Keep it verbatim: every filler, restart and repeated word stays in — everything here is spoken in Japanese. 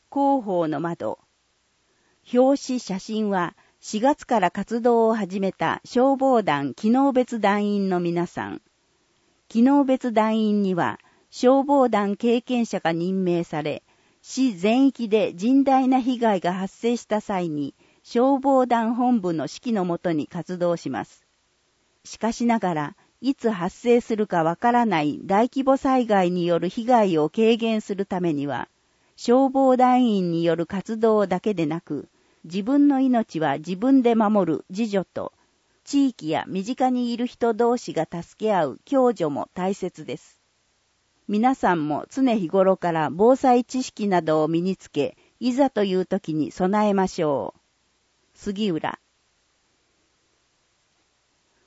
広報の窓。表紙写真はしがつから活動を始めた消防団機能別団員の皆さん。機能別団員には消防団経験者が任命され、市全域で甚大な被害が発生した際に消防団本部の指揮のもとに活動します。しかしながら、いつ発生するかわからない大規模災害による被害を軽減するためには、消防団員による活動だけでなく、自分の命は自分で守る自助と、地域や身近にいる人同士が助け合う共助も大切です。皆さんも常日頃から防災知識などを身につけ、いざという時に備えましょう。杉浦